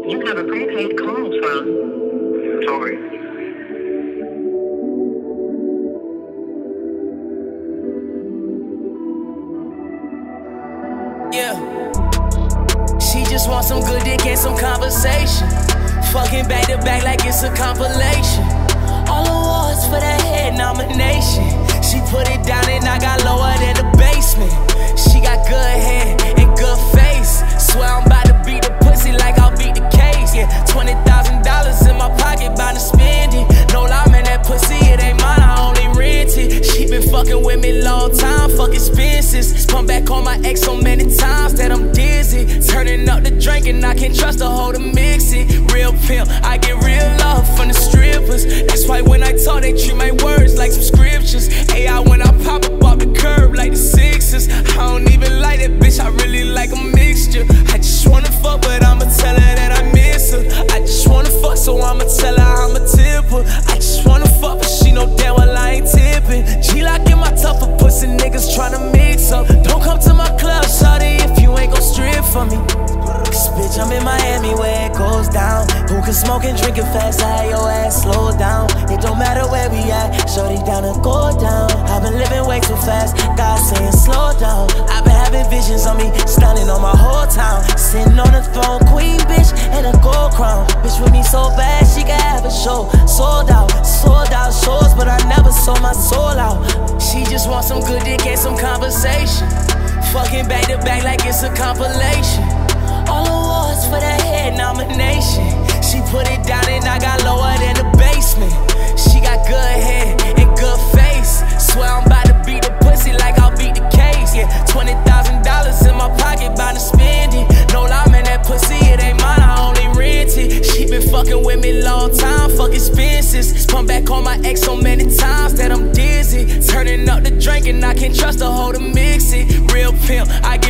you have a prepaid call from. Sorry. Yeah. She just wants some good dick and some conversation. Fucking back to back like it's a compilation. All awards for that head nomination. She put it down and I got lower than the basement. She got good hair and good face. Swear I'm about to beat the pussy like I'll beat the case. Yeah, $20,000 in my pocket, bound to spend it. No lie, man, that pussy, it ain't mine, I only rent it. She been fucking with me long time, fuck expenses. Come back on my ex so many times that I'm dizzy. Turning up the drink and I can't trust the hoe to mix it. Real pimp, I get real love from the strippers. That's why when I talk, they treat my words like some scriptures. AI when I pop up off the curb like the Sixers. I don't even like that bitch, I really like a mixture. I just wanna fuck, but I'ma tell her that I miss her. I just wanna fuck, so I'ma tell her I'ma tip her. I just wanna fuck, but she know damn well I ain't tipping. G-Lock in my tougher pussy niggas tryna mix up. Don't come to my club, shawty, if you ain't gon' strip for me. Cause bitch, I'm in Miami where it goes down. Who can smoke and drink it fast, I had your ass slow down. It don't matter where we at, shorty down to go down. I've been living way too fast, God saying slow down. I've been having visions on me, stunning on my whole town. Sitting on the throne, queen bitch, and a gold crown. Bitch with me so bad, she can have a show. Sold out shows, but I never sold my soul out. She just wants some good dick and some conversation. Fucking back to back like it's a compilation. All awards for that head nomination. She put it down and I got lower than the basement. She got good hair and good face. Swear I'm about to beat the pussy like I'll beat the case. Yeah, $20,000 in my pocket, bound to spend it. No lie, man, that pussy, it ain't mine, I only rent it. She been fucking with me long time, fuck expenses. Come back on my ex so many times that I'm dizzy. Turning up the drink and I can't trust the hoe to mix it. Real pimp, I get